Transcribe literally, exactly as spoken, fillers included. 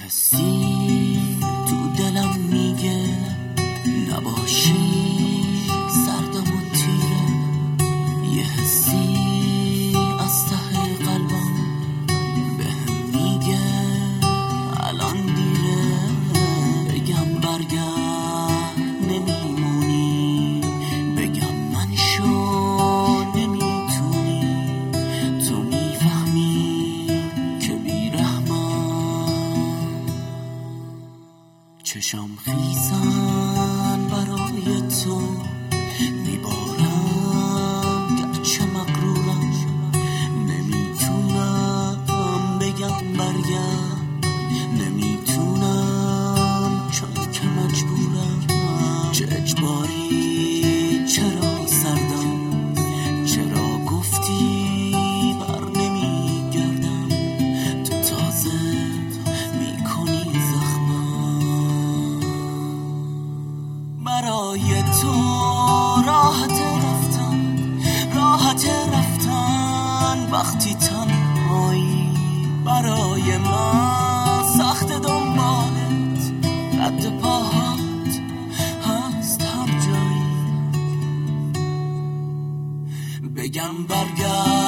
حسی تو دلم میگه نباشی سردم و تیره، یه حسی از ته قلبم بهم میگه الان دیره. بگم برگرد نمیمونی، بگم من شو نمیتونی، تو میفهمی که بیرحمم. چشم خیزن برای تو میبارم گرچه مغرورم، نمیتونم بگم برگرد، نمیتونم چون که مجبورم. چه اجباری، چرا سردم، چرا گفتی بر نمیگردم، تو تازه میکنی زخمم. برای تو راحت رفتن، راحت رفتن وقتی تنهایی، برای من سخت دنبالت، رد پاهات هست هر جایی. بگم برگرد